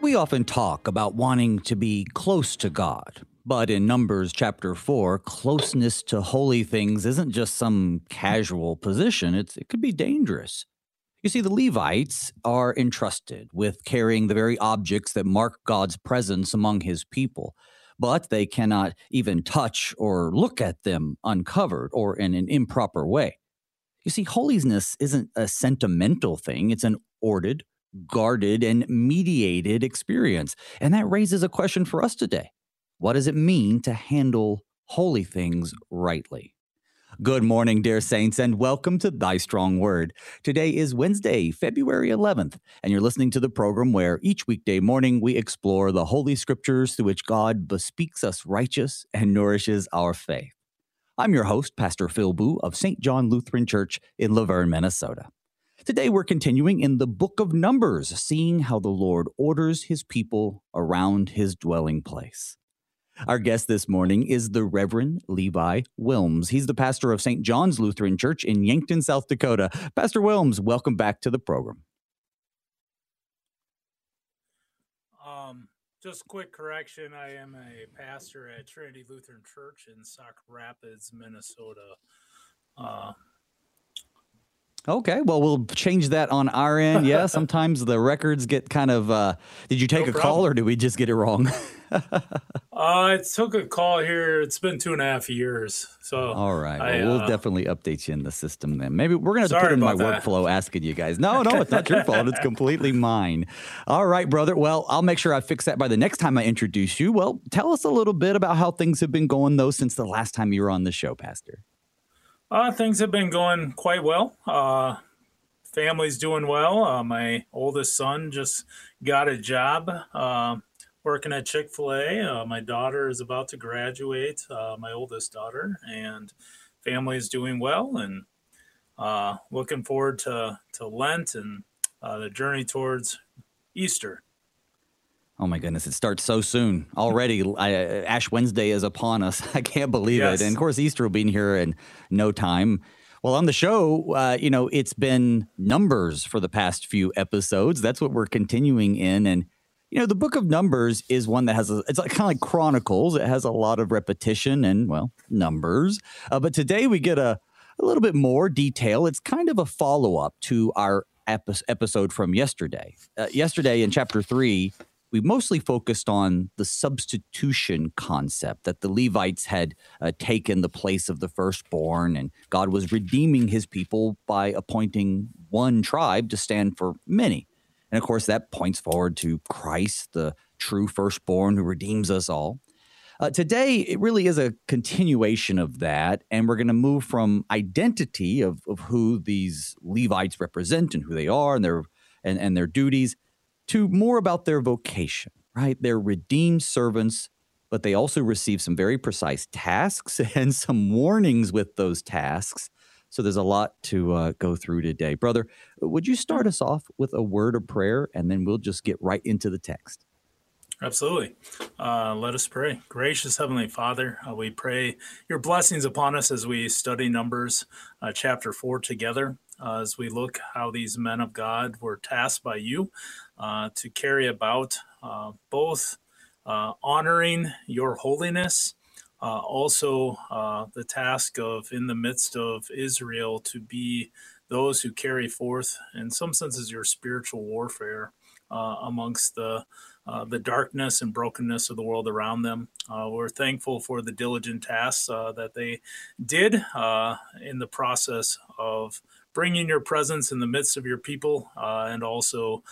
We often talk about wanting to be close to God, but in Numbers chapter 4, closeness to holy things isn't just some casual position, it could be dangerous. You see, the Levites are entrusted with carrying the very objects that mark God's presence among his people, but they cannot even touch or look at them uncovered or in an improper way. You see, holiness isn't a sentimental thing, it's an ordered, guarded, and mediated experience. And that raises a question for us today. What does it mean to handle holy things rightly? Good morning, dear saints, and welcome to Thy Strong Word. Today is Wednesday, February 11th, and you're listening to the program where each weekday morning we explore the Holy Scriptures through which God bespeaks us righteous and nourishes our faith. I'm your host, Pastor Phil Boo of St. John Lutheran Church in Laverne, Minnesota. Today we're continuing in the book of Numbers, seeing how the Lord orders his people around his dwelling place. Our guest this morning is the Reverend Levi Wilms. He's the pastor of St. John's Lutheran Church in Yankton, South Dakota. Pastor Wilms, welcome back to the program. Just quick correction, I am a pastor at Trinity Lutheran Church in Sauk Rapids, Minnesota. Okay, well, we'll change that on our end. Yeah, sometimes the records get kind of, did you take a call or did we just get it wrong? I took a call here. It's been 2.5 years. So all right, well, we'll definitely update you in the system then. Maybe we're going to put in my workflow asking you guys. No, it's not your fault. It's completely mine. All right, brother. Well, I'll make sure I fix that by the next time I introduce you. Well, tell us a little bit about how things have been going, though, since the last time you were on the show, Pastor. Things have been going quite well. Family's doing well. My oldest son just got a job working at Chick-fil-A. My daughter is about to graduate, my oldest daughter, and family is doing well. And looking forward to Lent and the journey towards Easter. Oh, my goodness. It starts so soon already. Ash Wednesday is upon us. I can't believe it. And, of course, Easter will be in here in no time. Well, on the show, it's been Numbers for the past few episodes. That's what we're continuing in. And, the book of Numbers is one that it's kind of like Chronicles. It has a lot of repetition and, well, numbers. But today we get a little bit more detail. It's kind of a follow-up to our episode from yesterday. Yesterday in chapter 3, we mostly focused on the substitution concept that the Levites had taken the place of the firstborn, and God was redeeming his people by appointing one tribe to stand for many. And of course, that points forward to Christ, the true firstborn who redeems us all. Today, it really is a continuation of that, and we're going to move from identity of who these Levites represent and who they are and their duties to more about their vocation, right? They're redeemed servants, but they also receive some very precise tasks and some warnings with those tasks. So there's a lot to go through today. Brother, would you start us off with a word of prayer, and then we'll just get right into the text? Absolutely. Let us pray. Gracious Heavenly Father, we pray your blessings upon us as we study Numbers chapter 4 together. As we look how these men of God were tasked by you to carry about both honoring your holiness, also the task of, in the midst of Israel, to be those who carry forth, in some senses, your spiritual warfare amongst the darkness and brokenness of the world around them. We're thankful for the diligent tasks that they did in the process of bringing your presence in the midst of your people, and also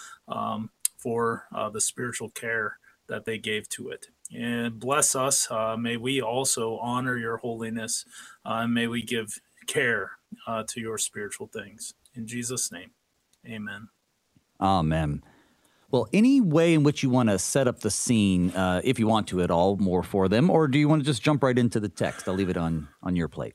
for the spiritual care that they gave to it. And bless us. May we also honor your holiness. May we give care to your spiritual things. In Jesus' name, amen. Amen. Well, any way in which you want to set up the scene, if you want to at all, more for them, or do you want to just jump right into the text? I'll leave it on your plate.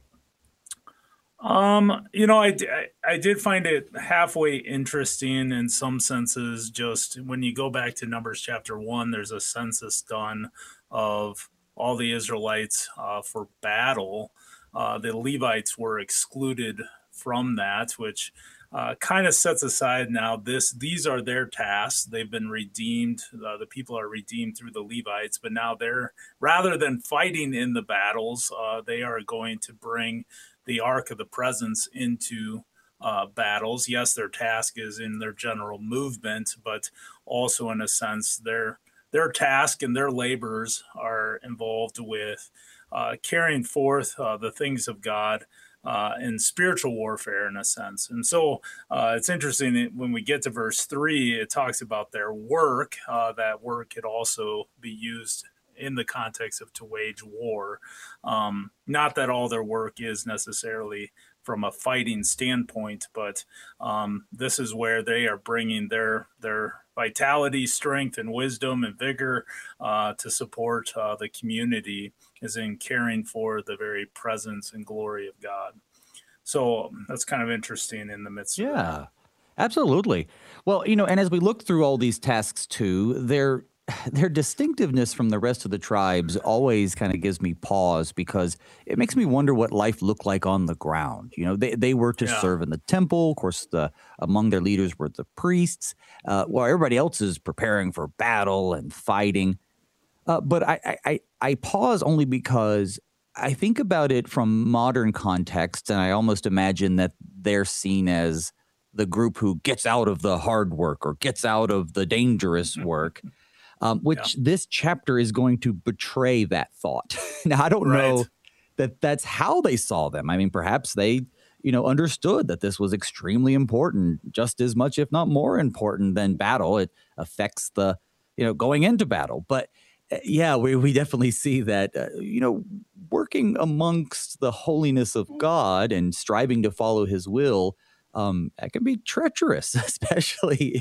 I did find it halfway interesting in some senses. Just when you go back to Numbers chapter 1, there's a census done of all the Israelites for battle. The Levites were excluded from that, which kind of sets aside now these are their tasks. They've been redeemed. The people are redeemed through the Levites, but now they're, rather than fighting in the battles, they are going to bring the Ark of the Presence into battles. Yes, their task is in their general movement, but also in a sense their task and their labors are involved with carrying forth the things of God in spiritual warfare, in a sense. And so it's interesting when we get to verse 3, it talks about their work. That work could also be used in the context of to wage war. Not that all their work is necessarily from a fighting standpoint, but this is where they are bringing their vitality, strength, and wisdom and vigor to support the community, is in caring for the very presence and glory of God. So that's kind of interesting in the midst of that. Yeah, absolutely. Well, and as we look through all these tasks too, their distinctiveness from the rest of the tribes always kind of gives me pause, because it makes me wonder what life looked like on the ground. They were to serve in the temple. Of course, among their leaders were the priests, while everybody else is preparing for battle and fighting. But I pause only because I think about it from modern context, and I almost imagine that they're seen as the group who gets out of the hard work or gets out of the dangerous work. Which this chapter is going to betray that thought. Now, I don't know that that's how they saw them. I mean, perhaps they, understood that this was extremely important, just as much, if not more important than battle. It affects the, going into battle. But yeah, we definitely see that, working amongst the holiness of God and striving to follow his will, that can be treacherous, especially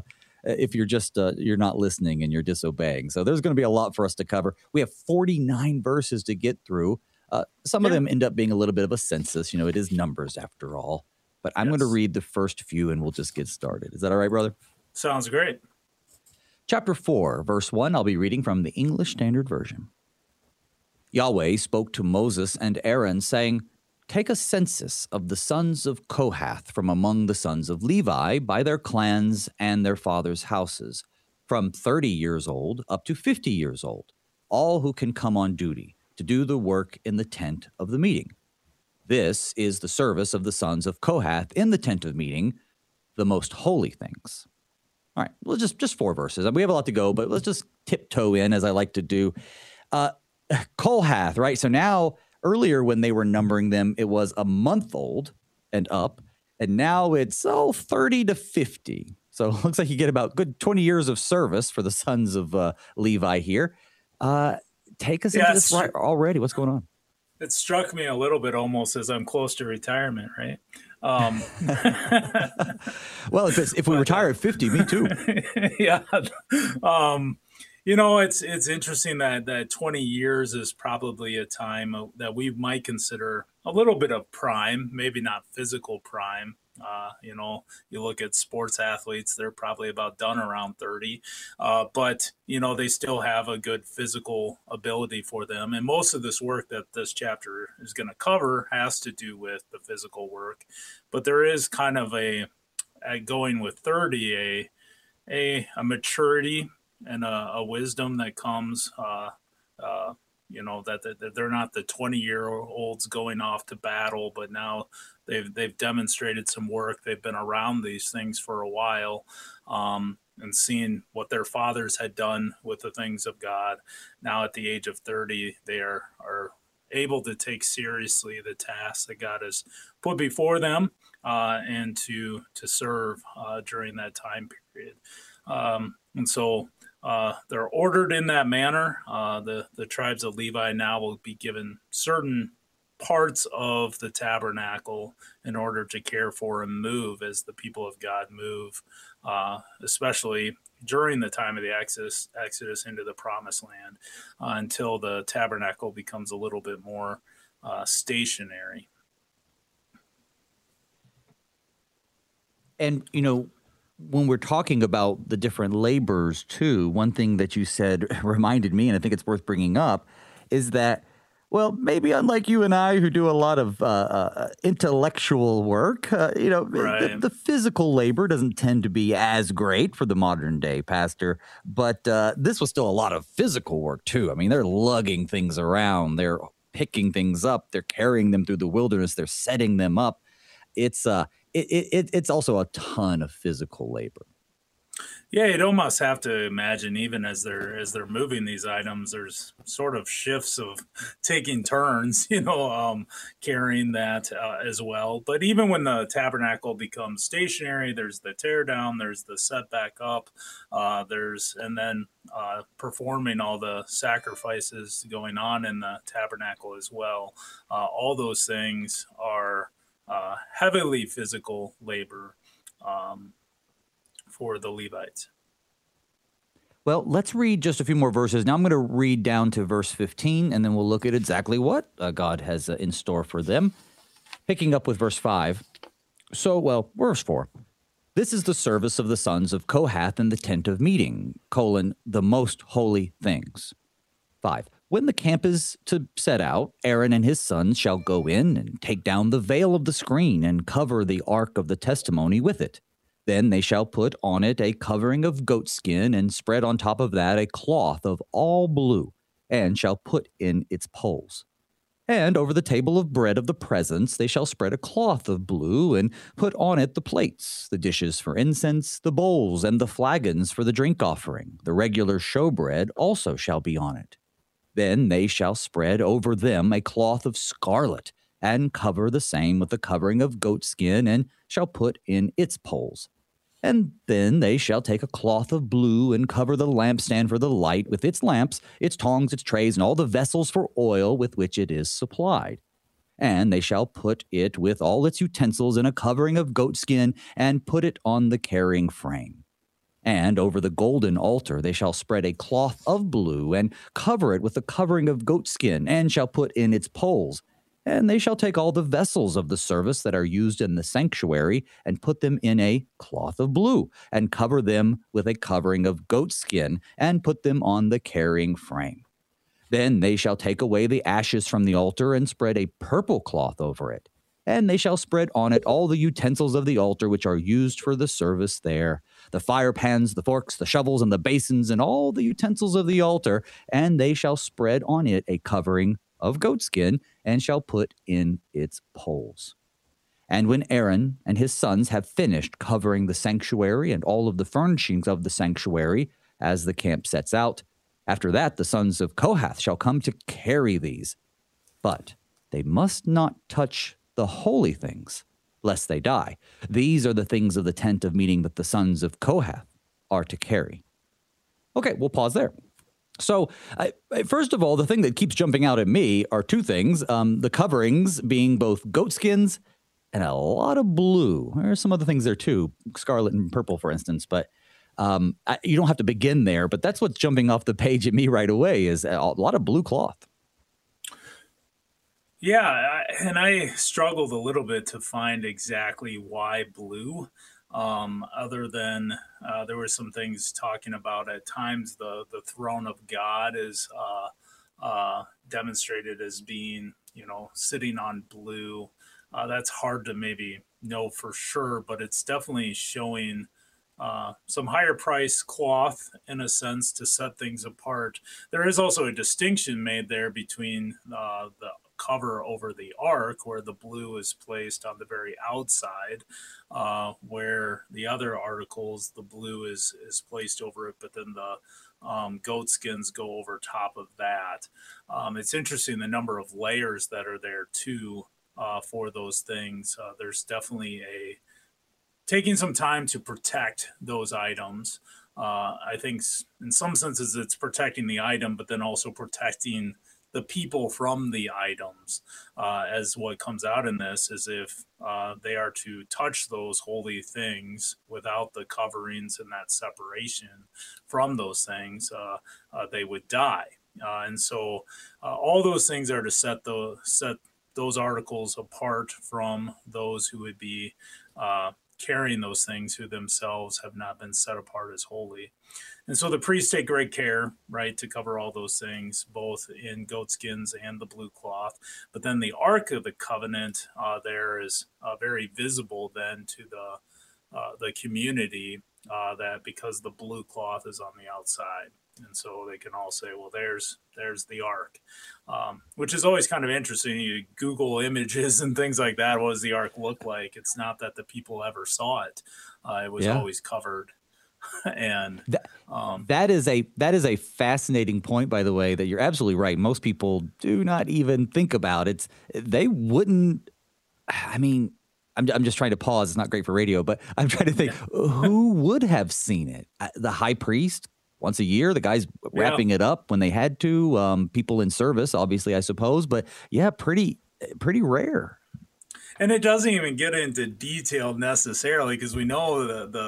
if you're just you're not listening and you're disobeying. So there's going to be a lot for us to cover. We have 49 verses to get through. Some of them end up being a little bit of a census. It is Numbers after all. But I'm going to read the first few and we'll just get started. Is that all right, brother? Sounds great. Chapter 4, verse 1, I'll be reading from the English Standard Version. Yahweh spoke to Moses and Aaron, saying, "Take a census of the sons of Kohath from among the sons of Levi by their clans and their fathers' houses, from 30 years old up to 50 years old, all who can come on duty to do the work in the tent of the meeting. This is the service of the sons of Kohath in the tent of meeting, the most holy things." All right, well, just 4 verses. We have a lot to go, but let's just tiptoe in, as I like to do. Kohath, right? So now, earlier when they were numbering them, it was a month old and up, and now it's 30 to 50. So it looks like you get about good 20 years of service for the sons of Levi here. Take us into this right already. What's going on? It struck me a little bit almost as I'm close to retirement, right? Well, if we retire at 50, me too. Yeah. It's interesting that 20 years is probably a time that we might consider a little bit of prime, maybe not physical prime. You look at sports athletes, they're probably about done around 30, but they still have a good physical ability for them. And most of this work that this chapter is going to cover has to do with the physical work, but there is kind of going with 30, a maturity and a wisdom that comes, that they're not the 20-year-olds going off to battle, but now they've demonstrated some work. They've been around these things for a while, and seeing what their fathers had done with the things of God. Now at the age of 30, they are able to take seriously the tasks that God has put before them, and to serve during that time period. And so they're ordered in that manner. The tribes of Levi now will be given certain parts of the tabernacle in order to care for and move as the people of God move, especially during the time of the Exodus into the Promised Land, until the tabernacle becomes a little bit more stationary. And, when we're talking about the different labors too, one thing that you said reminded me, and I think it's worth bringing up, is that Well, maybe unlike you and I, who do a lot of intellectual work, Right. the physical labor doesn't tend to be as great for the modern day pastor. But this was still a lot of physical work, too. I mean, they're lugging things around, they're picking things up, they're carrying them through the wilderness, they're setting them up. It's also a ton of physical labor. Yeah, you'd almost have to imagine, even as they're moving these items, there's sort of shifts of taking turns, carrying that as well. But even when the tabernacle becomes stationary, there's the tear down, there's the set back up, and then performing all the sacrifices going on in the tabernacle as well. All those things are heavily physical labor. Um, for the Levites. Well, let's read just a few more verses. Now I'm going to read down to verse 15, and then we'll look at exactly what God has in store for them. Picking up with verse 5. Verse 4. This is the service of the sons of Kohath in the tent of meeting, the most holy things. 5. When the camp is to set out, Aaron and his sons shall go in and take down the veil of the screen and cover the ark of the testimony with it. Then they shall put on it a covering of goatskin and spread on top of that a cloth of all blue, and shall put in its poles. And over the table of bread of the presence they shall spread a cloth of blue, and put on it the plates, the dishes for incense, the bowls, and the flagons for the drink offering. The regular showbread also shall be on it. Then they shall spread over them a cloth of scarlet, and cover the same with the covering of goatskin, and shall put in its poles. And then they shall take a cloth of blue, and cover the lampstand for the light with its lamps, its tongs, its trays, and all the vessels for oil with which it is supplied. And they shall put it with all its utensils in a covering of goatskin, and put it on the carrying frame. And over the golden altar they shall spread a cloth of blue, and cover it with the covering of goatskin, and shall put in its poles. And they shall take all the vessels of the service that are used in the sanctuary, and put them in a cloth of blue, and cover them with a covering of goatskin, and put them on the carrying frame. Then they shall take away the ashes from the altar, and spread a purple cloth over it. And they shall spread on it all the utensils of the altar which are used for the service there, the fire pans, the forks, the shovels, and the basins, and all the utensils of the altar. And they shall spread on it a covering of goatskin, and shall put in its poles. And when Aaron and his sons have finished covering the sanctuary and all of the furnishings of the sanctuary as the camp sets out, after that the sons of Kohath shall come to carry these. But they must not touch the holy things, lest they die. These are the things of the tent of meeting that the sons of Kohath are to carry. Okay, we'll pause there. So, first of all, the thing that keeps jumping out at me are two things. The coverings being both goatskins and a lot of blue. There are some other things there too, scarlet and purple, for instance. But you don't have to begin there. But that's what's jumping off the page at me right away is a lot of blue cloth. Yeah, and I struggled a little bit to find exactly why blue. Other than there were some things talking about at times the throne of God is demonstrated as being, sitting on blue. That's hard to maybe know for sure, but it's definitely showing some higher price cloth in a sense to set things apart. There is also a distinction made there between the cover over the ark, where the blue is placed on the very outside, where the other articles, the blue is placed over it, but then the goat skins go over top of that. It's interesting the number of layers that are there too for those things. There's definitely taking some time to protect those items. I think in some senses it's protecting the item, but then also protecting the people from the items, as what comes out in this is if they are to touch those holy things without the coverings and that separation from those things, they would die. And so all those things are to set those articles apart from those who would be carrying those things who themselves have not been set apart as holy. And so the priests take great care, right, to cover all those things, both in goat skins and the blue cloth. But then the Ark of the Covenant there is very visible then to the community, that because the blue cloth is on the outside. And so they can all say, well, there's the Ark, which is always kind of interesting. You Google images and things like that. What does the Ark look like? It's not that the people ever saw it. It was always covered. And that is a fascinating point, by the way, that you're absolutely right. Most people do not even think about it. They wouldn't. I mean, I'm just trying to pause. It's not great for radio, but I'm trying to think who would have seen it. The high priest once a year, the guys wrapping it up when they had to. People in service, obviously, I suppose, but yeah, pretty rare. And it doesn't even get into detail necessarily, because we know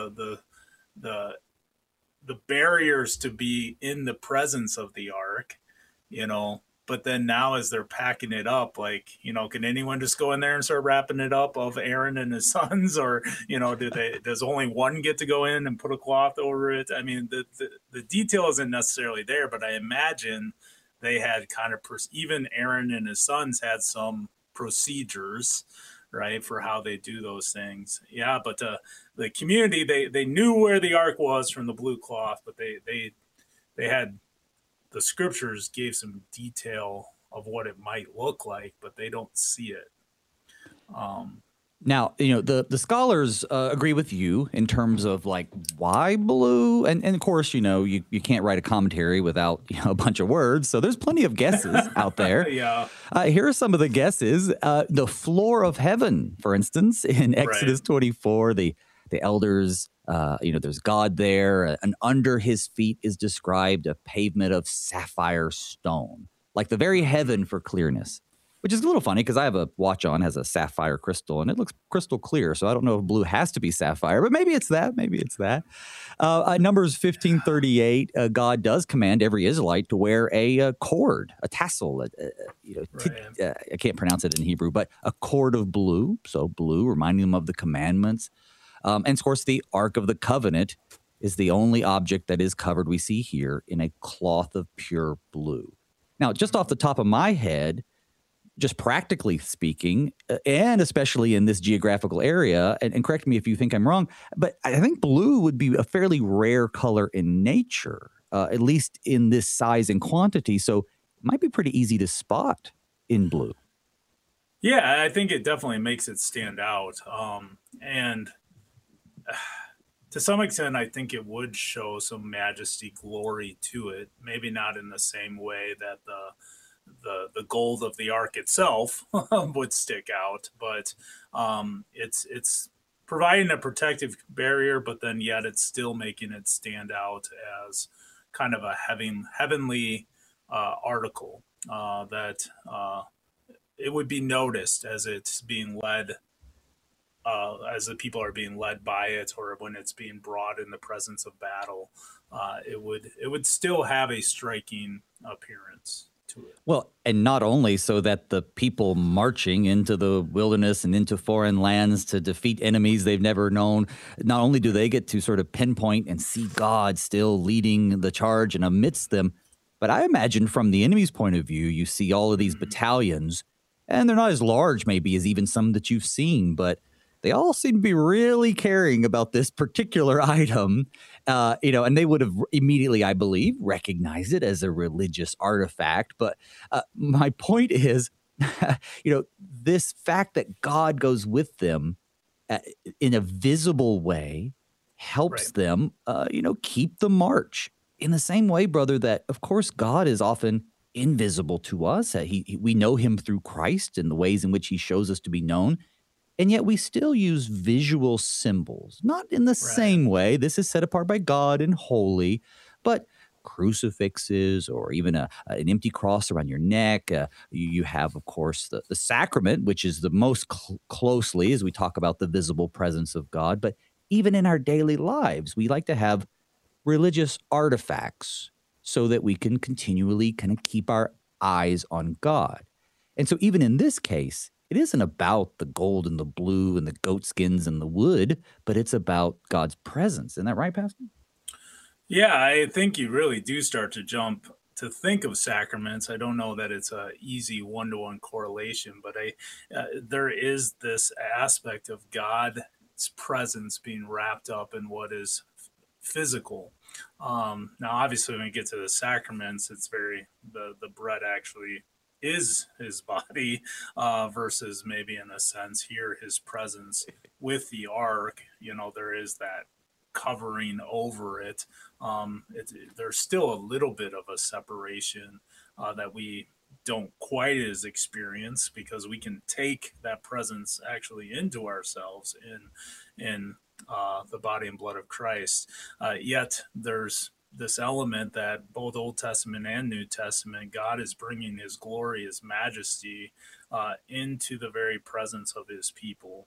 the barriers to be in the presence of the Ark, but then now as they're packing it up, like, can anyone just go in there and start wrapping it up of Aaron and his sons, or, does only one get to go in and put a cloth over it? I mean, the detail isn't necessarily there, but I imagine they had kind of, even Aaron and his sons had some procedures, right, for how they do those things. Yeah, but the community, they knew where the Ark was from the blue cloth, but they had, the scriptures gave some detail of what it might look like, but they don't see it. Now, the scholars agree with you in terms of like why blue, and of course, you can't write a commentary without a bunch of words, so there's plenty of guesses out there. Yeah. Here are some of the guesses. The floor of heaven, for instance, in Exodus 24, the elders, there's God there, and under his feet is described a pavement of sapphire stone, like the very heaven for clearness. Which is a little funny because I have a watch on, has a sapphire crystal, and it looks crystal clear. So I don't know if blue has to be sapphire, but maybe it's that. Maybe it's that. Numbers 15:38, God does command every Israelite to wear a cord, a tassel. I can't pronounce it in Hebrew, but a cord of blue. So blue, reminding them of the commandments. And of course, the Ark of the Covenant is the only object that is covered, we see here, in a cloth of pure blue. Now, just off the top of my head, just practically speaking, and especially in this geographical area, and correct me if you think I'm wrong, but I think blue would be a fairly rare color in nature, at least in this size and quantity. So it might be pretty easy to spot in blue. Yeah, I think it definitely makes it stand out. And to some extent, I think it would show some majesty, glory to it. Maybe not in the same way that the gold of the Ark itself would stick out, but it's providing a protective barrier, but then yet it's still making it stand out as kind of a heavenly article that it would be noticed as it's being led, as the people are being led by it, or when it's being brought in the presence of battle. It would still have a striking appearance to it. Well, and not only so that the people marching into the wilderness and into foreign lands to defeat enemies they've never known, not only do they get to sort of pinpoint and see God still leading the charge and amidst them, but I imagine from the enemy's point of view, you see all of these battalions, and they're not as large maybe as even some that you've seen, but they all seem to be really caring about this particular item, and they would have immediately, I believe, recognized it as a religious artifact. But my point is, this fact that God goes with them in a visible way helps them, keep the march. In the same way, brother, that, of course, God is often invisible to us. We know him through Christ and the ways in which he shows us to be known. And yet we still use visual symbols, not in the same way. This is set apart by God and holy, but crucifixes or even an empty cross around your neck. You have, of course, the sacrament, which is the most closely as we talk about the visible presence of God. But even in our daily lives, we like to have religious artifacts so that we can continually kind of keep our eyes on God. And so even in this case, it isn't about the gold and the blue and the goat skins and the wood, but it's about God's presence. Isn't that right, Pastor? Yeah, I think you really do start to jump to think of sacraments. I don't know that it's a easy one-to-one correlation, but there is this aspect of God's presence being wrapped up in what is physical. Now, obviously, when we get to the sacraments, it's the bread actually is his body versus maybe in a sense here his presence with the ark. There is that covering over it. There's still a little bit of a separation that we don't quite as experience, because we can take that presence actually into ourselves in the body and blood of Christ. Yet there's this element that both Old Testament and New Testament, God is bringing his glory, his majesty into the very presence of his people.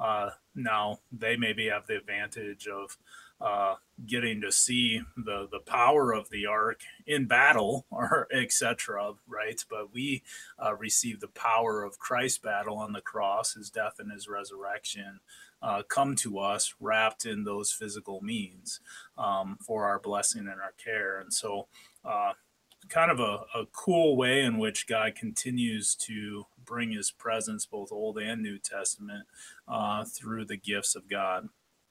Now, they maybe have the advantage of getting to see the power of the ark in battle, or etc., right? But we receive the power of Christ's battle on the cross, his death and his resurrection, come to us wrapped in those physical means for our blessing and our care. And so kind of a cool way in which God continues to bring his presence, both Old and New Testament, through the gifts of God.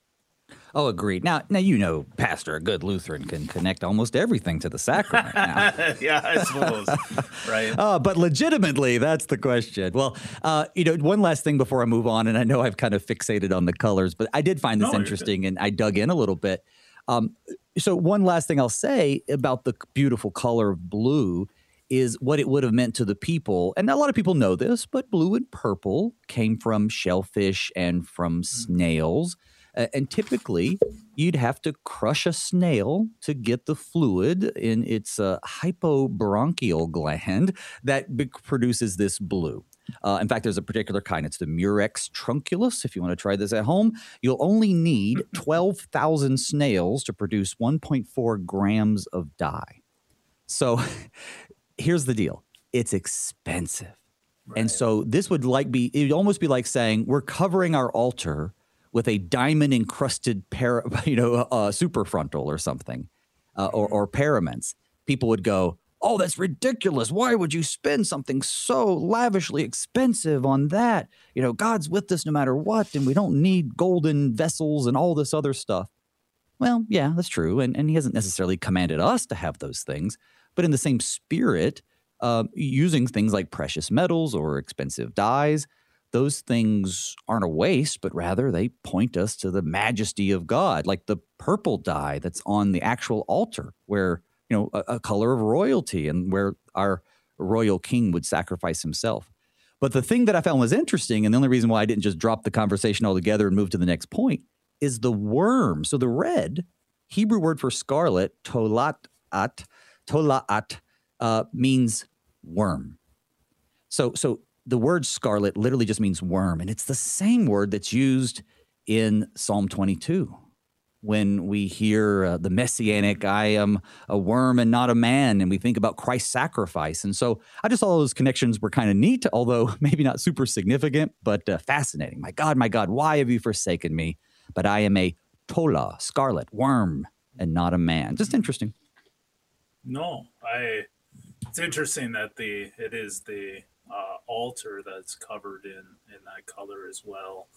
Oh, agreed. Now, Pastor, a good Lutheran can connect almost everything to the sacrament now. Yeah, I suppose. Right. But legitimately, that's the question. Well, one last thing before I move on, and I know I've kind of fixated on the colors, but I did find this interesting, and I dug in a little bit. So one last thing I'll say about the beautiful color of blue is what it would have meant to the people. And a lot of people know this, but blue and purple came from shellfish and from snails. And typically, you'd have to crush a snail to get the fluid in its hypobronchial gland that produces this blue. In fact, there's a particular kind. It's the Murex trunculus. If you want to try this at home, you'll only need 12,000 snails to produce 1.4 grams of dye. So here's the deal. It's expensive. Right. And so this would it'd almost be like saying we're covering our altar with a diamond-encrusted superfrontal or something, or paraments. People would go, oh, that's ridiculous. Why would you spend something so lavishly expensive on that? God's with us no matter what, and we don't need golden vessels and all this other stuff. Well, yeah, that's true, and he hasn't necessarily commanded us to have those things, but in the same spirit, using things like precious metals or expensive dyes, those things aren't a waste, but rather they point us to the majesty of God, like the purple dye that's on the actual altar, where, a color of royalty and where our royal king would sacrifice himself. But the thing that I found was interesting, and the only reason why I didn't just drop the conversation altogether and move to the next point, is the worm. So the red, Hebrew word for scarlet, tola'at, means worm. So the word scarlet literally just means worm, and it's the same word that's used in Psalm 22 when we hear the messianic, I am a worm and not a man, and we think about Christ's sacrifice. And so I just thought those connections were kind of neat, although maybe not super significant, but fascinating. My God, why have you forsaken me? But I am a tola, scarlet, worm, and not a man. Just interesting. No, it's interesting that it is the altar that's covered in that color as well.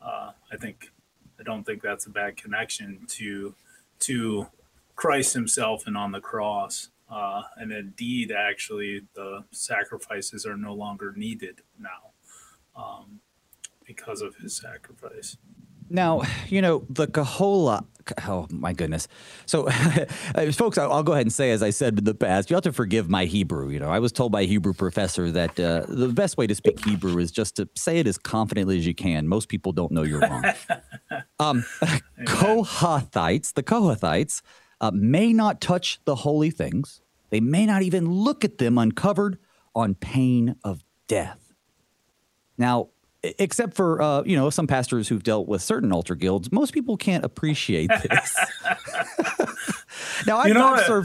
I don't think that's a bad connection to Christ himself and on the cross. And indeed, actually, the sacrifices are no longer needed now because of his sacrifice. Now, the Kahola, oh my goodness. So, folks, I'll go ahead and say, as I said in the past, you have to forgive my Hebrew. I was told by a Hebrew professor that the best way to speak Hebrew is just to say it as confidently as you can. Most people don't know you're wrong. The Kohathites may not touch the holy things. They may not even look at them uncovered on pain of death. Now, except for, some pastors who've dealt with certain altar guilds, most people can't appreciate this. Now,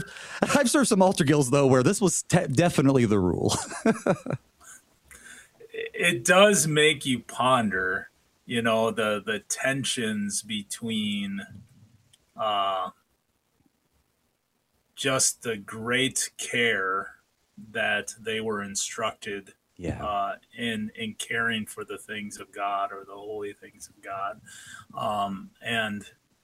I've served some altar guilds, though, where this was definitely the rule. it does make you ponder, the tensions between just the great care that they were instructed in caring for the things of God, or the holy things of God. And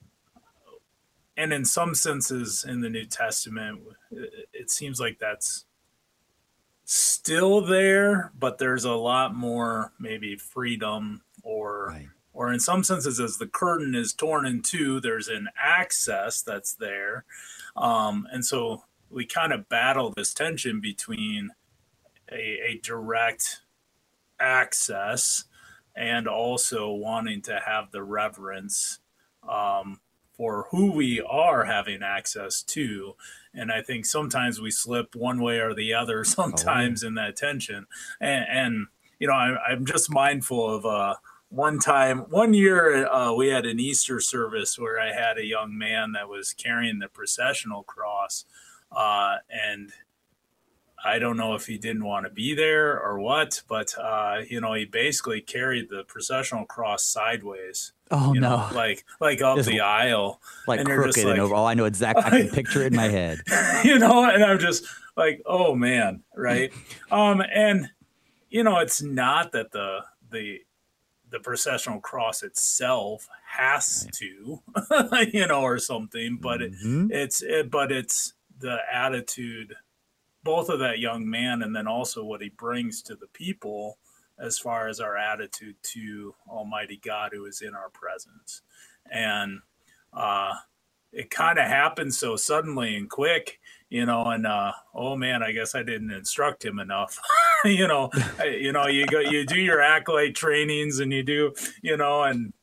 in some senses in the New Testament, it seems like that's still there, but there's a lot more maybe freedom, or in some senses, as the curtain is torn in two, there's an access that's there. And so we kind of battle this tension between a direct access and also wanting to have the reverence for who we are having access to. And I think sometimes we slip one way or the other sometimes in that tension. And I'm just mindful of one year we had an Easter service where I had a young man that was carrying the processional cross. And I don't know if he didn't want to be there or what, but he basically carried the processional cross sideways. Like up the aisle, like crooked and over. Oh, I know exactly. I can picture it in my head. And I'm just like, oh man, right? And it's not that the processional cross itself has to, or something, but it's the attitude, both of that young man, and then also what he brings to the people, as far as our attitude to Almighty God who is in our presence. And it kind of happened so suddenly and quick, and oh man, I guess I didn't instruct him enough. You do your acolyte trainings, and you do, and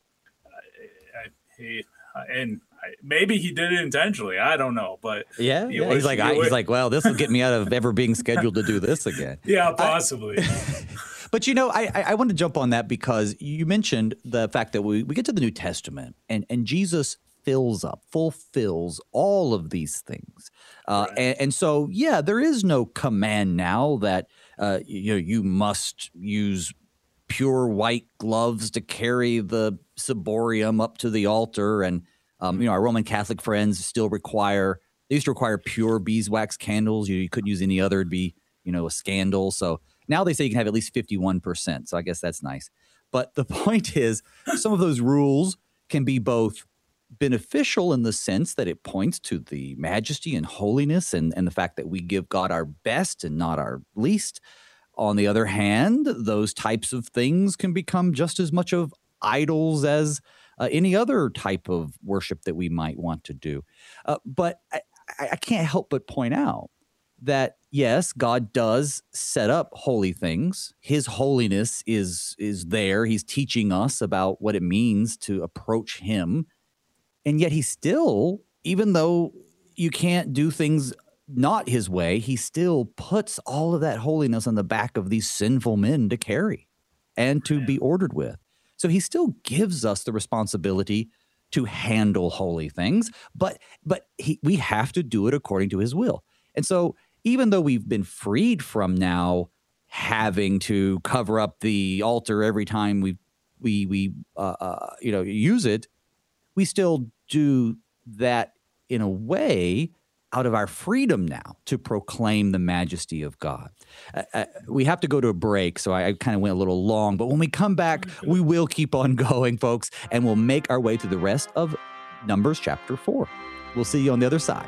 maybe he did it intentionally. I don't know, but he's like, well, this will get me out of ever being scheduled to do this again. Yeah, possibly. But, I want to jump on that because you mentioned the fact that we get to the New Testament and Jesus fulfills all of these things. Right. And so, there is no command now that, you must use pure white gloves to carry the ciborium up to the altar. And, our Roman Catholic friends still used to require pure beeswax candles. You couldn't use any other. It'd be, a scandal. So now they say you can have at least 51%. So I guess that's nice. But the point is, some of those rules can be both beneficial in the sense that it points to the majesty and holiness and the fact that we give God our best and not our least. On the other hand, those types of things can become just as much of idols as any other type of worship that we might want to do. But I can't help but point out that, yes, God does set up holy things. His holiness is there. He's teaching us about what it means to approach him. And yet he still, even though you can't do things not his way, he still puts all of that holiness on the back of these sinful men to carry and to be ordered with. So he still gives us the responsibility to handle holy things, but we have to do it according to his will. And so even though we've been freed from now having to cover up the altar every time we use it, we still do that in a way out of our freedom now to proclaim the majesty of God. We have to go to a break, so I kind of went a little long, but when we come back, we will keep on going, folks, and we'll make our way through the rest of Numbers chapter 4. We'll see you on the other side.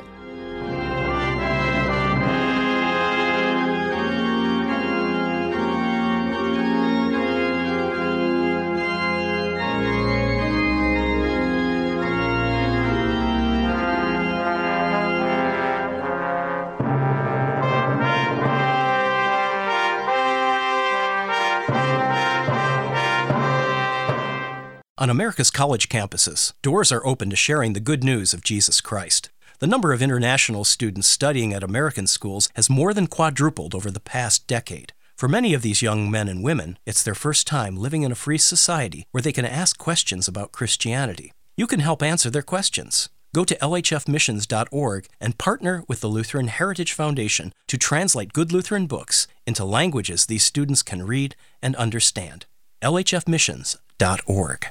On America's college campuses, doors are open to sharing the good news of Jesus Christ. The number of international students studying at American schools has more than quadrupled over the past decade. For many of these young men and women, it's their first time living in a free society where they can ask questions about Christianity. You can help answer their questions. Go to lhfmissions.org and partner with the Lutheran Heritage Foundation to translate good Lutheran books into languages these students can read and understand. lhfmissions.org.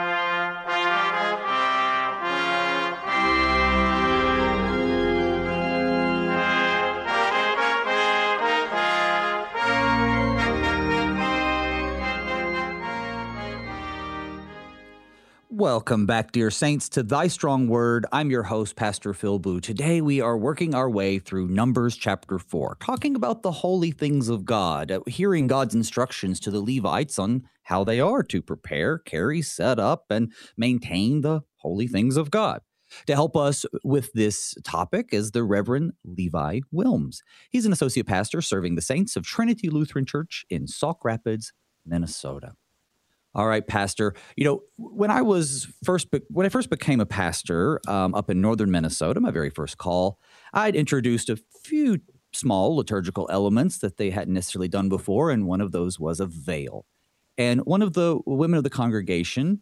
Welcome back, dear saints, to Thy Strong Word. I'm your host, Pastor Phil Boo. Today we are working our way through Numbers chapter 4, talking about the holy things of God, hearing God's instructions to the Levites on how they are to prepare, carry, set up, and maintain the holy things of God. To help us with this topic is the Reverend Levi Wilms. He's an associate pastor serving the saints of Trinity Lutheran Church in Sauk Rapids, Minnesota. All right, Pastor. You know, when I first became a pastor up in northern Minnesota, my very first call, I'd introduced a few small liturgical elements that they hadn't necessarily done before, and one of those was a veil. And one of the women of the congregation,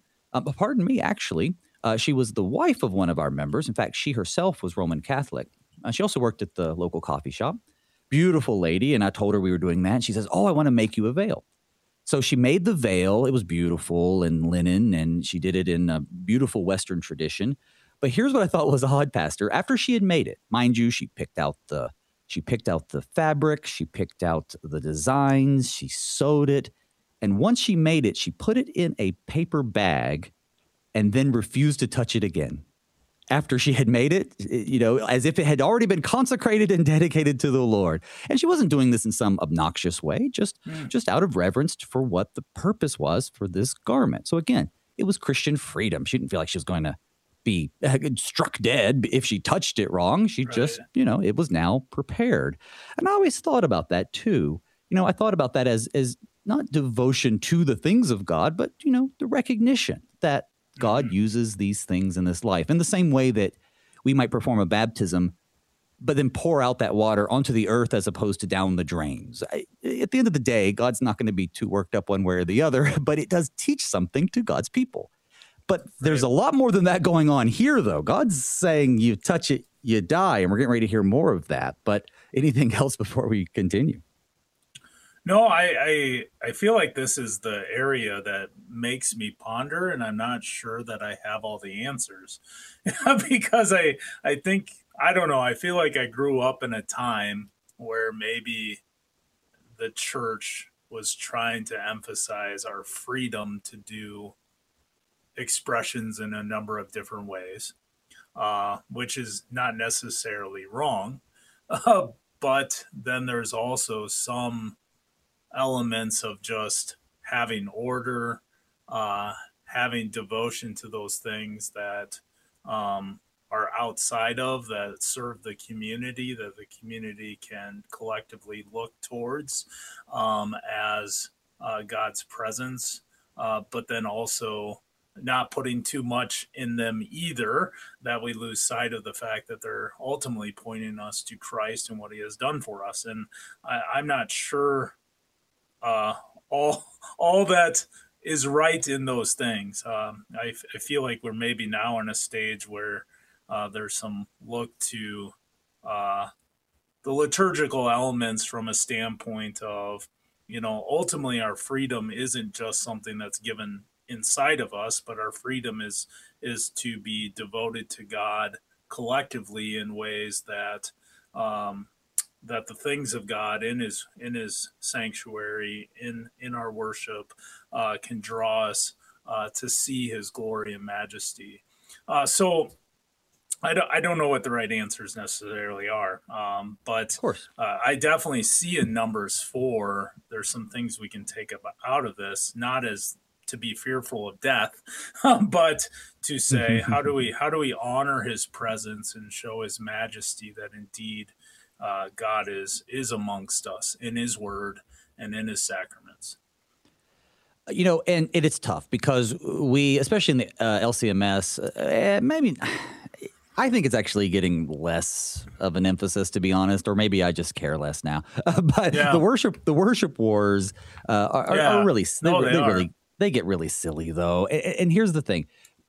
she was the wife of one of our members. In fact, she herself was Roman Catholic. She also worked at the local coffee shop. Beautiful lady, and I told her we were doing that. And she says, "Oh, I want to make you a veil." So she made the veil. It was beautiful and linen, and she did it in a beautiful Western tradition. But here's what I thought was odd, Pastor. After she had made it, mind you, she picked out the fabric, she picked out the designs, she sewed it, and once she made it, she put it in a paper bag and then refused to touch it again. After she had made it, you know, as if it had already been consecrated and dedicated to the Lord. And she wasn't doing this in some obnoxious way, just out of reverence for what the purpose was for this garment. So again, it was Christian freedom. She didn't feel like she was going to be struck dead if she touched it wrong. She just, you know, it was now prepared. And I always thought about that too. You know, I thought about that as not devotion to the things of God, but, you know, the recognition that God uses these things in this life in the same way that we might perform a baptism, but then pour out that water onto the earth as opposed to down the drains. At the end of the day, God's not going to be too worked up one way or the other, but it does teach something to God's people. But there's a lot more than that going on here, though. God's saying you touch it, you die, and we're getting ready to hear more of that. But anything else before we continue? No, I feel like this is the area that makes me ponder, and I'm not sure that I have all the answers because I think, I don't know, I feel like I grew up in a time where maybe the church was trying to emphasize our freedom to do expressions in a number of different ways, which is not necessarily wrong. But then there's also some elements of just having order, having devotion to those things that are outside of, that serve the community, that the community can collectively look towards as God's presence, but then also not putting too much in them either, that we lose sight of the fact that they're ultimately pointing us to Christ and what he has done for us. And I'm not sure all that is right in those things. I feel like we're maybe now in a stage where there's some look to the liturgical elements from a standpoint of, you know, ultimately our freedom isn't just something that's given inside of us, but our freedom is to be devoted to God collectively in ways that that the things of God in his sanctuary, in our worship, can draw us to see his glory and majesty. So I don't know what the right answers necessarily are, but of course. I definitely see in Numbers 4, there's some things we can take out of this, not as to be fearful of death, but to say, how do we honor his presence and show his majesty, that indeed God is amongst us in his word and in his sacraments. You know, and it's tough because we, especially in the LCMS, maybe I think it's actually getting less of an emphasis, to be honest, or maybe I just care less now. But the worship wars are really, they get really silly though. And here's the thing.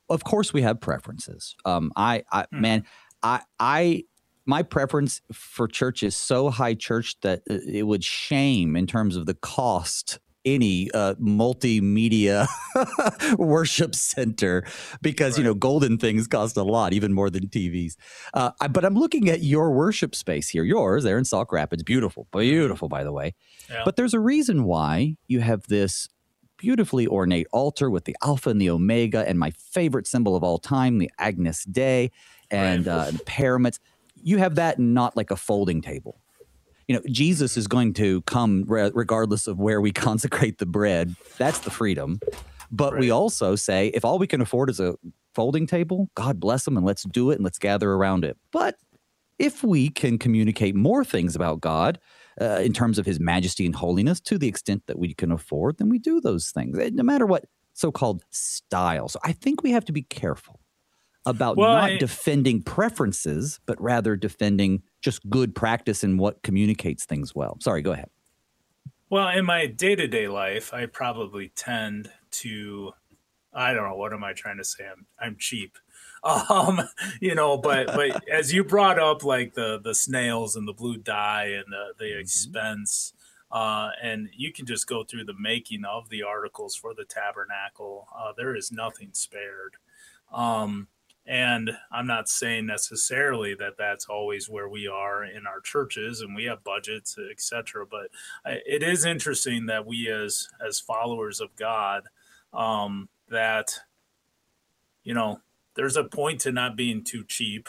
Of course, we have preferences. Man, my preference for church is so high church that it would shame in terms of the cost any multimedia worship center, because, golden things cost a lot, even more than TVs. But I'm looking at your worship space here, yours there in Sauk Rapids. Beautiful, beautiful, by the way. Yeah. But there's a reason why you have this beautifully ornate altar with the Alpha and the Omega, and my favorite symbol of all time, the Agnus Dei, and the pyramids. You have that, not like a folding table. Jesus is going to come regardless of where we consecrate the bread. That's the freedom. But we also say, if all we can afford is a folding table, God bless them, and let's do it, and let's gather around it. But if we can communicate more things about God in terms of his majesty and holiness to the extent that we can afford, then we do those things, no matter what so-called style. So I think we have to be careful about not defending preferences, but rather defending just good practice and what communicates things well. Sorry, go ahead. Well, in my day-to-day life, I probably tend to, I don't know, what am I trying to say? I'm cheap. But as you brought up, like the snails and the blue dye and the expense, and you can just go through the making of the articles for the tabernacle. There is nothing spared. And I'm not saying necessarily that that's always where we are in our churches, and we have budgets, etc. But it is interesting that we, as followers of God, that there's a point to not being too cheap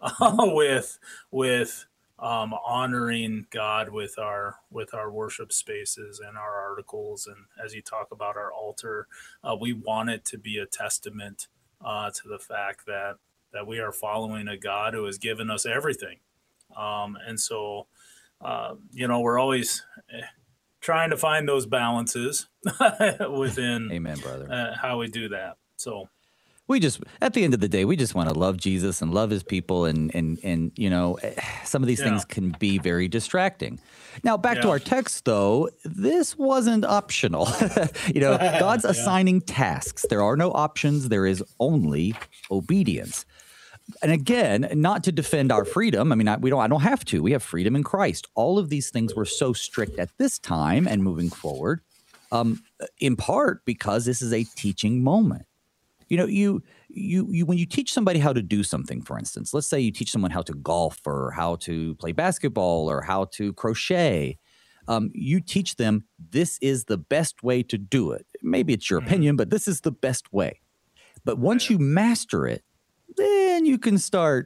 with honoring God with our worship spaces and our articles, and as you talk about our altar, we want it to be a testament to the fact that we are following a God who has given us everything. And so, we're always trying to find those balances within Amen, brother. How we do that. So we just, at the end of the day, we just want to love Jesus and love his people. And some of these things can be very distracting. Now, back to our text, though, this wasn't optional. God's assigning tasks. There are no options. There is only obedience. And again, not to defend our freedom. I mean, I don't have to. We have freedom in Christ. All of these things were so strict at this time and moving forward, in part because this is a teaching moment. When you teach somebody how to do something, for instance, let's say you teach someone how to golf or how to play basketball or how to crochet, you teach them this is the best way to do it. Maybe it's your opinion, but this is the best way. But once you master it, then you can start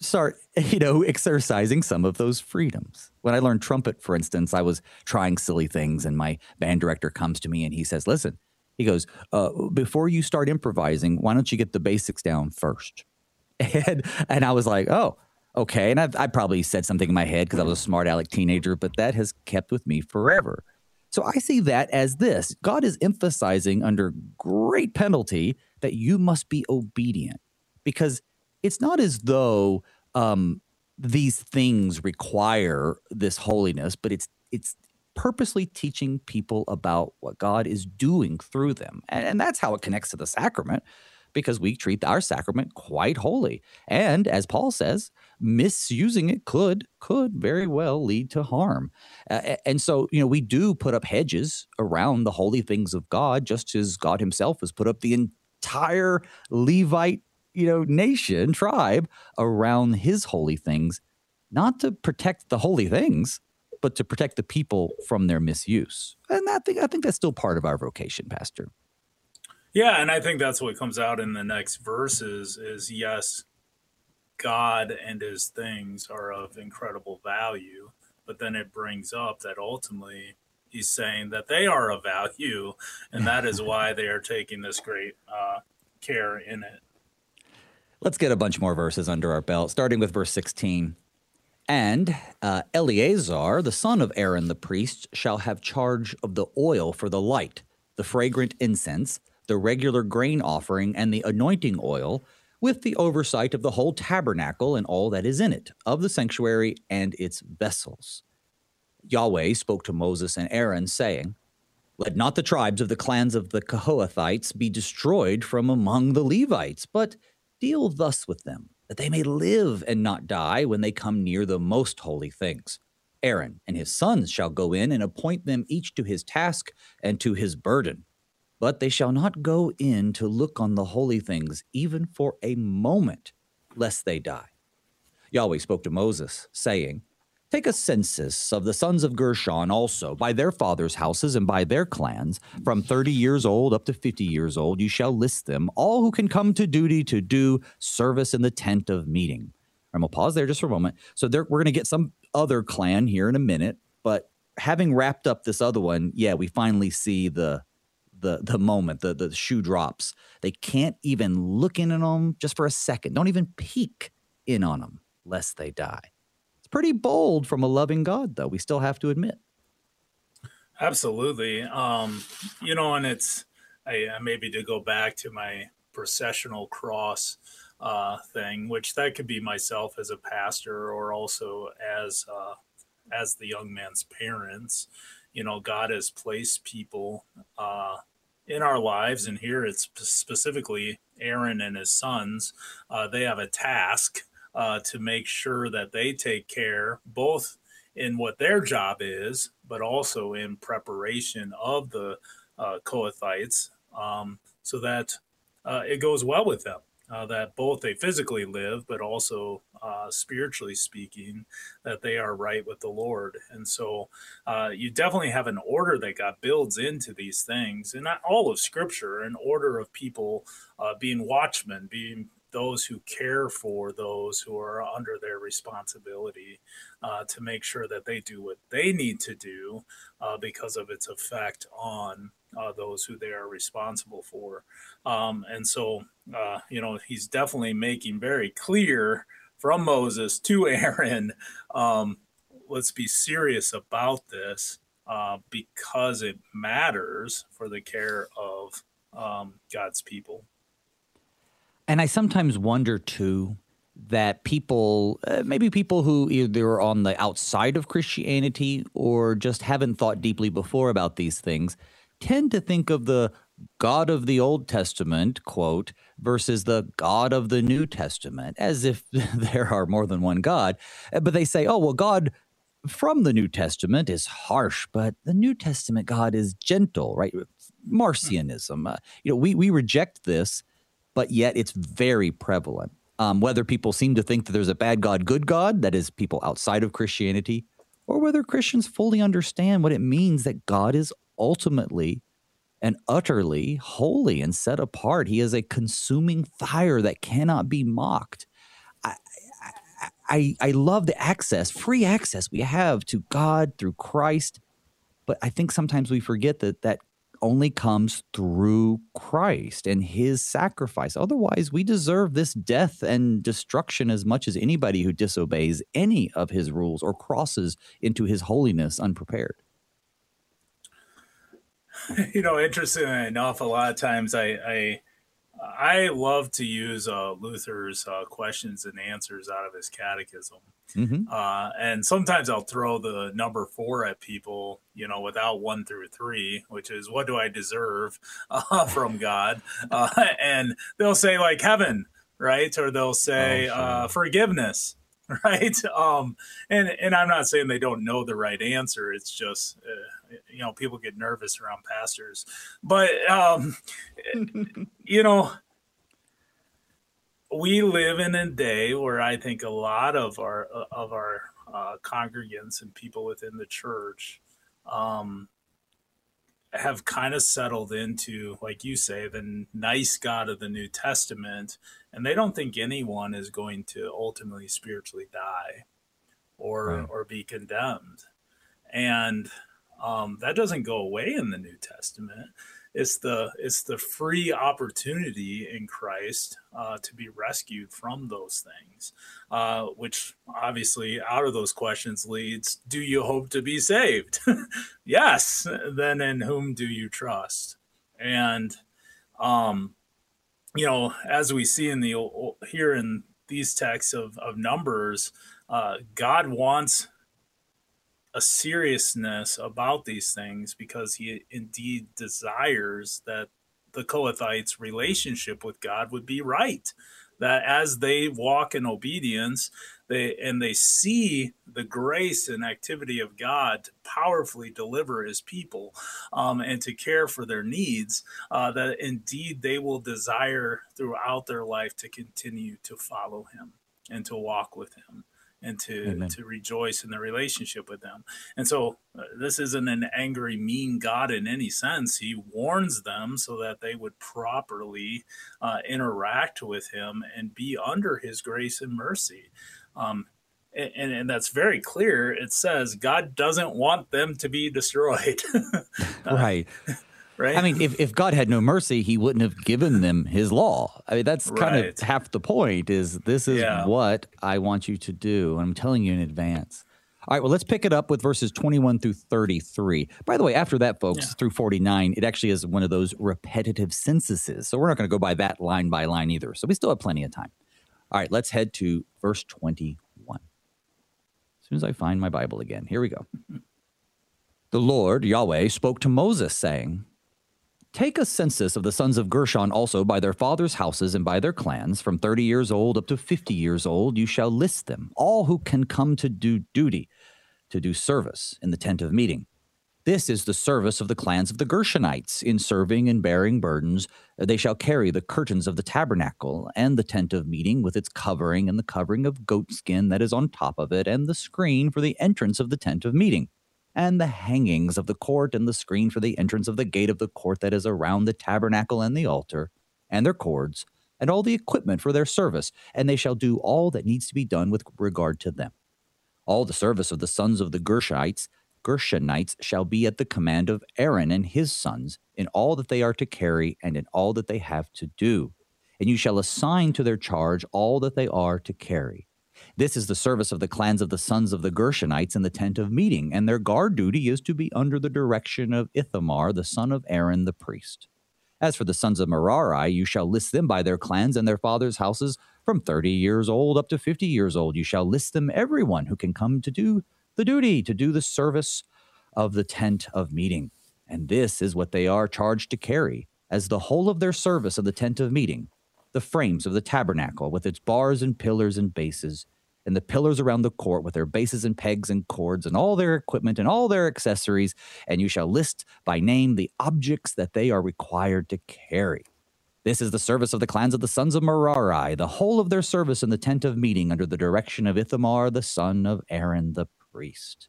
exercising some of those freedoms. When I learned trumpet, for instance, I was trying silly things, and my band director comes to me and he says, listen, he goes, before you start improvising, why don't you get the basics down first? And I was like, oh, okay. And I probably said something in my head because I was a smart aleck teenager, but that has kept with me forever. So I see that as this. God is emphasizing under great penalty that you must be obedient, because it's not as though these things require this holiness, but it's purposely teaching people about what God is doing through them. And that's how it connects to the sacrament, because we treat our sacrament quite holy. And as Paul says, misusing it could very well lead to harm. And so, we do put up hedges around the holy things of God, just as God himself has put up the entire Levite, nation, tribe around his holy things, not to protect the holy things, but to protect the people from their misuse. And I think that's still part of our vocation, Pastor. Yeah, and I think that's what comes out in the next verses is yes, God and his things are of incredible value, but then it brings up that ultimately he's saying that they are of value, and that is why they are taking this great care in it. Let's get a bunch more verses under our belt, starting with verse 16. And Eleazar, the son of Aaron the priest, shall have charge of the oil for the light, the fragrant incense, the regular grain offering, and the anointing oil, with the oversight of the whole tabernacle and all that is in it, of the sanctuary and its vessels. Yahweh spoke to Moses and Aaron, saying, Let not the tribes of the clans of the Kohathites be destroyed from among the Levites, but deal thus with them, that they may live and not die when they come near the most holy things. Aaron and his sons shall go in and appoint them each to his task and to his burden. But they shall not go in to look on the holy things, even for a moment, lest they die. Yahweh spoke to Moses, saying, Take a census of the sons of Gershon also, by their fathers' houses and by their clans, from 30 years old up to 50 years old. You shall list them, all who can come to duty to do service in the tent of meeting. And we'll pause there just for a moment. So we're going to get some other clan here in a minute, but having wrapped up this other one, we finally see the moment, the shoe drops. They can't even look in on them just for a second. Don't even peek in on them, lest they die. It's pretty bold from a loving God, though, we still have to admit. Absolutely. And it's, maybe to go back to my processional cross thing, which that could be myself as a pastor or also as the young man's parents. God has placed people in our lives, and here it's specifically Aaron and his sons. They have a task to make sure that they take care both in what their job is, but also in preparation of the Kohathites, so that it goes well with them. That both they physically live, but also spiritually speaking, that they are right with the Lord. And so you definitely have an order that God builds into these things, and not all of Scripture, an order of people being watchmen, being those who care for those who are under their responsibility, to make sure that they do what they need to do because of its effect on those who they are responsible for. And so, he's definitely making very clear from Moses to Aaron, let's be serious about this because it matters for the care of God's people. And I sometimes wonder, too, that people, maybe people who either are on the outside of Christianity or just haven't thought deeply before about these things, tend to think of the God of the Old Testament, quote, versus the God of the New Testament, as if there are more than one God. But they say, oh, well, God from the New Testament is harsh, but the New Testament God is gentle, right? Marcionism. We reject this, but yet it's very prevalent. Whether people seem to think that there's a bad God, good God, that is people outside of Christianity, or whether Christians fully understand what it means that God is ultimately and utterly holy and set apart. He is a consuming fire that cannot be mocked. I love the access, free access we have to God through Christ, but I think sometimes we forget that only comes through Christ and his sacrifice. Otherwise, we deserve this death and destruction as much as anybody who disobeys any of his rules or crosses into his holiness unprepared. Interestingly enough, a lot of times I love to use Luther's questions and answers out of his catechism. Mm-hmm. And sometimes I'll throw the number 4 at people, without 1 through 3, which is, what do I deserve from God? And they'll say like heaven, right? Or they'll say forgiveness, right? And I'm not saying they don't know the right answer. It's just, people get nervous around pastors. But, we live in a day where I think a lot of our congregants and people within the church have kind of settled into, like you say, the nice God of the New Testament, and they don't think anyone is going to ultimately spiritually die or be condemned. And that doesn't go away in the New Testament. It's the free opportunity in Christ to be rescued from those things, which obviously out of those questions leads, do you hope to be saved? Yes. Then in whom do you trust? And, as we see here in these texts of Numbers, God wants a seriousness about these things, because he indeed desires that the Kohathites' relationship with God would be right. That as they walk in obedience, they see the grace and activity of God to powerfully deliver his people, and to care for their needs, that indeed they will desire throughout their life to continue to follow him and to walk with him and to rejoice in the relationship with them. And so this isn't an angry, mean God in any sense. He warns them so that they would properly interact with him and be under his grace and mercy. And that's very clear. It says God doesn't want them to be destroyed. Right. Right. I mean, if God had no mercy, he wouldn't have given them his law. I mean, that's kind of half the point, is this is what I want you to do. I'm telling you in advance. All right, well, let's pick it up with verses 21 through 33. By the way, after that, folks, through 49, it actually is one of those repetitive censuses. So we're not going to go by that line by line either. So we still have plenty of time. All right, let's head to verse 21. As soon as I find my Bible again. Here we go. The Lord, Yahweh, spoke to Moses, saying, take a census of the sons of Gershon also by their fathers' houses and by their clans, from 30 years old up to 50 years old. You shall list them, all who can come to do duty, to do service in the tent of meeting. This is the service of the clans of the Gershonites in serving and bearing burdens. They shall carry the curtains of the tabernacle and the tent of meeting with its covering and the covering of goatskin that is on top of it, and the screen for the entrance of the tent of meeting, and the hangings of the court, and the screen for the entrance of the gate of the court that is around the tabernacle and the altar, and their cords, and all the equipment for their service, and they shall do all that needs to be done with regard to them. All the service of the sons of the Gershonites shall be at the command of Aaron and his sons, in all that they are to carry, and in all that they have to do. And you shall assign to their charge all that they are to carry. This is the service of the clans of the sons of the Gershonites in the tent of meeting, and their guard duty is to be under the direction of Ithamar, the son of Aaron the priest. As for the sons of Merari, you shall list them by their clans and their fathers' houses, from 30 years old up to 50 years old. You shall list them, everyone who can come to do the duty, to do the service of the tent of meeting. And this is what they are charged to carry, as the whole of their service of the tent of meeting: the frames of the tabernacle with its bars and pillars and bases, and the pillars around the court with their bases and pegs and cords, and all their equipment and all their accessories. And you shall list by name the objects that they are required to carry. This is the service of the clans of the sons of Merari, the whole of their service in the tent of meeting, under the direction of Ithamar, the son of Aaron the priest.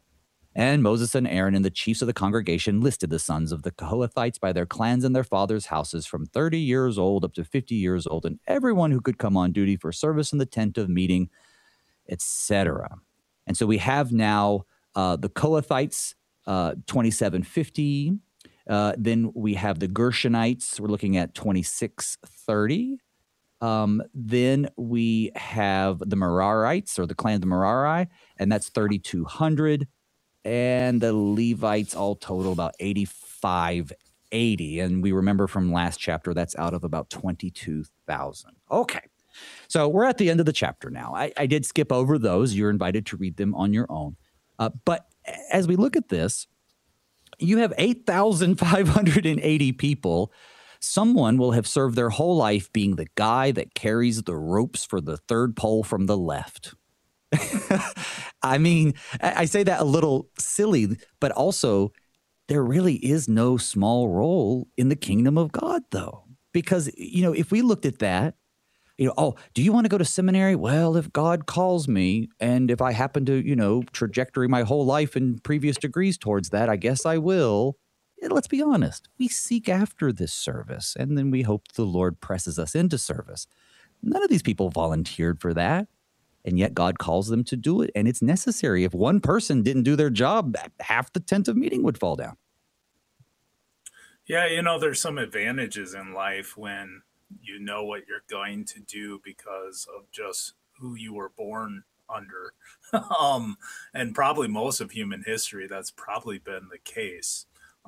And Moses and Aaron and the chiefs of the congregation listed the sons of the Kohathites by their clans and their fathers' houses, from 30 years old up to 50 years old, and everyone who could come on duty for service in the tent of meeting, etc. And so we have now the Kohathites, 2750. Then we have the Gershonites. We're looking at 2630. Then we have the Merarites, or the clan of the Merari, and that's 3200. And the Levites all total about 8580. And we remember from last chapter, that's out of about 22,000. Okay. So we're at the end of the chapter now. I did skip over those. You're invited to read them on your own. But as we look at this, you have 8,580 people. Someone will have served their whole life being the guy that carries the ropes for the third pole from the left. I mean, I say that a little silly, but also there really is no small role in the kingdom of God, though. Because, if we looked at that, oh, do you want to go to seminary? Well, if God calls me, and if I happen to, trajectory my whole life in previous degrees towards that, I guess I will. And let's be honest. We seek after this service, and then we hope the Lord presses us into service. None of these people volunteered for that, and yet God calls them to do it, and it's necessary. If one person didn't do their job, half the tent of meeting would fall down. Yeah, there's some advantages in life when you know what you're going to do because of just who you were born under. And probably most of human history, that's probably been the case.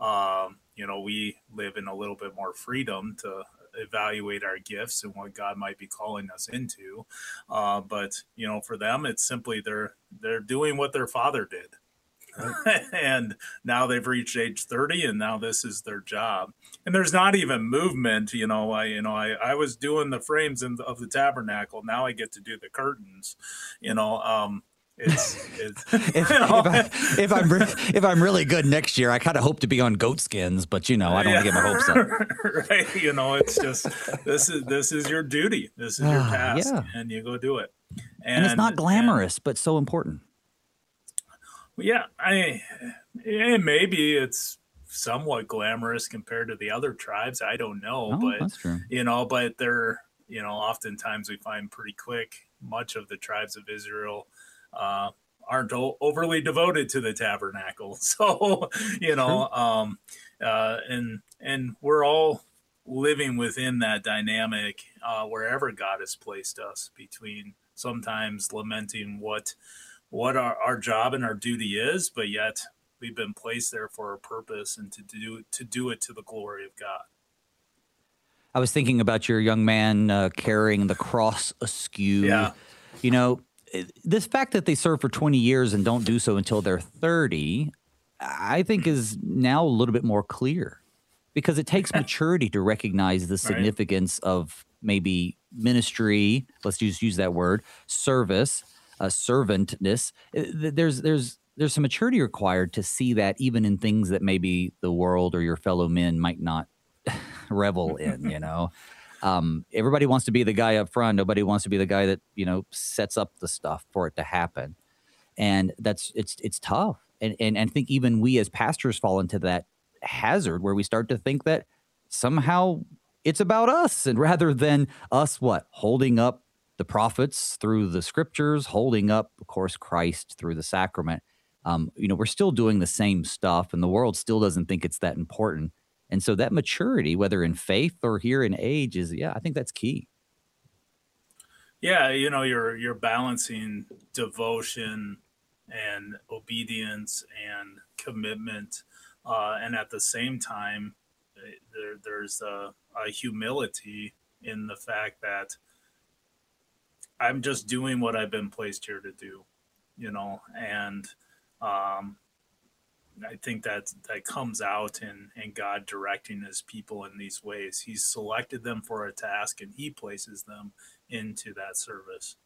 We live in a little bit more freedom to evaluate our gifts and what God might be calling us into. But for them, it's simply they're doing what their father did. And now they've reached age 30, and now this is their job. And there's not even movement. I was doing the frames of the tabernacle. Now I get to do the curtains. If I'm really good next year, I kind of hope to be on goat skins, but I don't want to get my hopes up. Right? It's just this is your duty. This is your task, and you go do it. And it's not glamorous, but so important. Yeah, maybe it's somewhat glamorous compared to the other tribes. I don't know, but that's true. But they're oftentimes we find pretty quick much of the tribes of Israel aren't overly devoted to the tabernacle. So, and we're all living within that dynamic wherever God has placed us, between sometimes lamenting what our job and our duty is, but yet we've been placed there for a purpose and to do it to the glory of God. I was thinking about your young man carrying the cross askew. Yeah. This fact that they serve for 20 years and don't do so until they're 30, I think is now a little bit more clear, because it takes maturity to recognize the significance of maybe ministry. Let's just use that word, service, servantness. There's some maturity required to see that even in things that maybe the world or your fellow men might not revel in, Everybody wants to be the guy up front. Nobody wants to be the guy that, sets up the stuff for it to happen. And it's tough. And I think even we as pastors fall into that hazard where we start to think that somehow it's about us, and rather than us, holding up the prophets through the scriptures, holding up, of course, Christ through the sacrament. We're still doing the same stuff, and the world still doesn't think it's that important. And so that maturity, whether in faith or here in age, I think that's key. Yeah, you're balancing devotion and obedience and commitment, and at the same time, there's a humility in the fact that I'm just doing what I've been placed here to do, and I think that comes out in God directing his people in these ways. He's selected them for a task, and he places them into that service.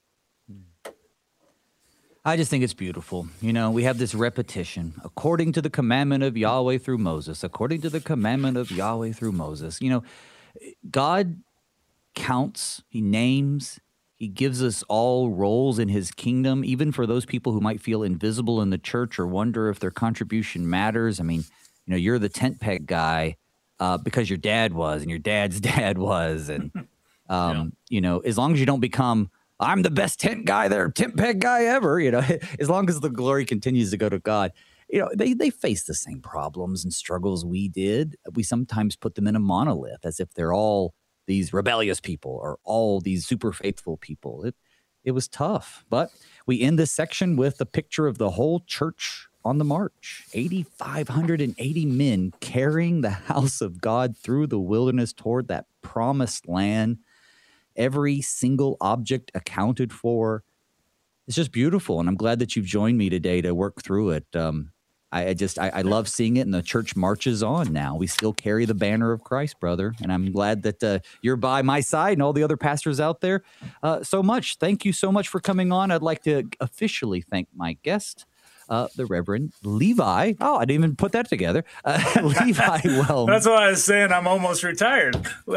I just think it's beautiful. We have this repetition, according to the commandment of Yahweh through Moses, according to the commandment of Yahweh through Moses. God counts, he names, he gives us all roles in his kingdom, even for those people who might feel invisible in the church or wonder if their contribution matters. I mean, you're the tent peg guy because your dad was and your dad's dad was. And, as long as you don't become, I'm the best tent peg guy ever, as long as the glory continues to go to God. They face the same problems and struggles we did. We sometimes put them in a monolith as if they're all these rebellious people or all these super faithful people. It was tough, but we end this section with a picture of the whole church on the march. 8,580 men carrying the house of God through the wilderness toward that promised land. Every single object accounted for. It's just beautiful, and I'm glad that you've joined me today to work through it. I love seeing it, and the church marches on now. We still carry the banner of Christ, brother, and I'm glad that you're by my side and all the other pastors out there so much. Thank you so much for coming on. I'd like to officially thank my guest, the Reverend Levi. Oh, I didn't even put that together. Levi Wellms. That's why I was saying I'm almost retired.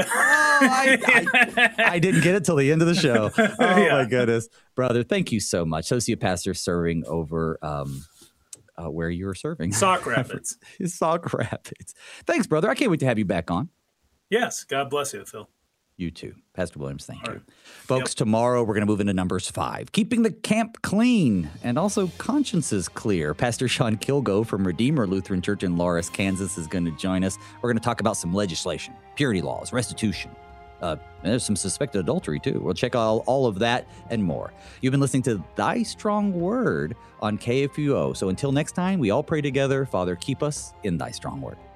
I didn't get it till the end of the show. Oh, my goodness. Brother, thank you so much. Associate pastor serving over where you were serving. Sauk Rapids. Sauk Rapids. Thanks, brother. I can't wait to have you back on. Yes. God bless you, Phil. You too. Pastor Williams, thank you. Folks, tomorrow we're going to move into Numbers 5, keeping the camp clean and also consciences clear. Pastor Sean Kilgo from Redeemer Lutheran Church in Loris, Kansas is going to join us. We're going to talk about some legislation, purity laws, restitution. There's some suspected adultery, too. We'll check all of that and more. You've been listening to Thy Strong Word on KFUO. So until next time, we all pray together. Father, keep us in Thy strong word.